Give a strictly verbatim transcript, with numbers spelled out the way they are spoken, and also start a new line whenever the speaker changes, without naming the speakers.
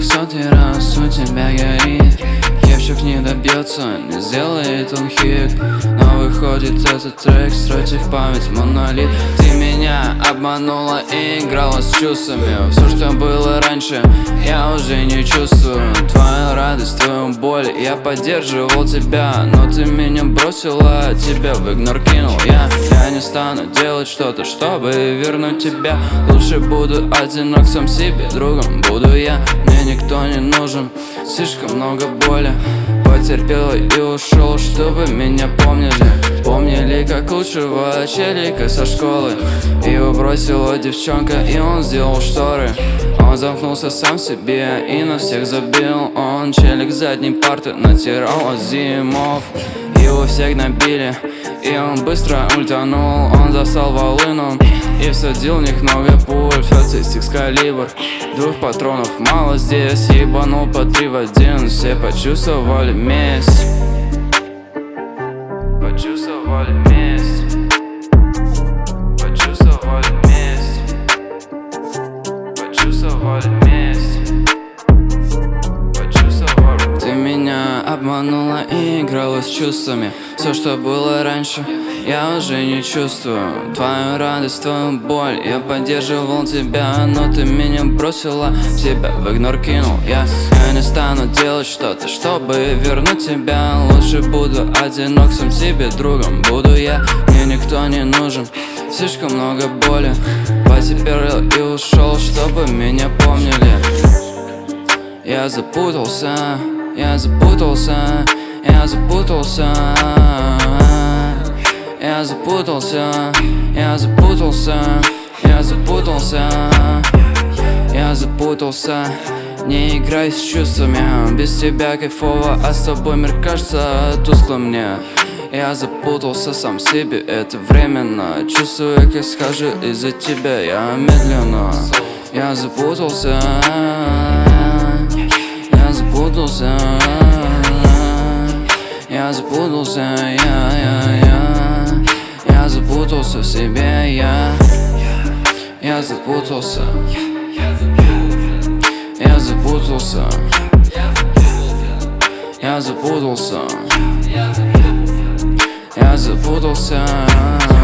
сотый раз у тебя горит. Евчик не добьется, не сделает он хит. Но выходит этот трек, стройте в память монолит. Ты меня обманула и играла с чувствами. Все, что было раньше, я уже не чувствую. Твою радость, твою боль, я поддерживал тебя. Но ты меня бросила, тебя в игнор кинул. Я, я не стану делать что-то, чтобы вернуть тебя. Лучше буду одинок сам себе, другом буду я. Мне никто не нужен, слишком много боли. Потерпел и ушел, чтобы меня помнили. Помнили как лучшего челика со школы. Его бросила девчонка, и он сделал шторы. Он замкнулся сам в себе и на всех забил. Он челик задней парты натирал от зимов. Его всех набили, и он быстро ультанул. Он достал волыну и всадил в них много пуль. Фёцис Экскалибр, двух патронов мало здесь. Ебанул по три в один, все почувствовали месть. Почувствовали месть. Почувствовали месть. Почувствовали месть. Почувствовали. Ты меня обманула и играла с чувствами. Все, что было раньше, я уже не чувствую. Твою радость, твою боль, я поддерживал тебя. Но ты меня бросила, тебя в игнор кинул. Я, я не стану делать что-то, чтобы вернуть тебя. Лучше буду одинок сам себе, другом буду я. Мне никто не нужен, слишком много боли. Потерпел и ушел, чтобы меня помнили. Я запутался, я запутался, я запутался. Я запутался, я запутался, я запутался, я запутался. Не играй с чувствами, без тебя кайфово, а с тобой мир кажется тусклым мне. Я запутался сам в себе, это временно. Чувствую, как схожу из-за тебя, я медленно. Я запутался, я запутался, я запутался, я, я, я. Я запутался в себе, я. Я запутался. Я запутался. Я запутался. Я запутался.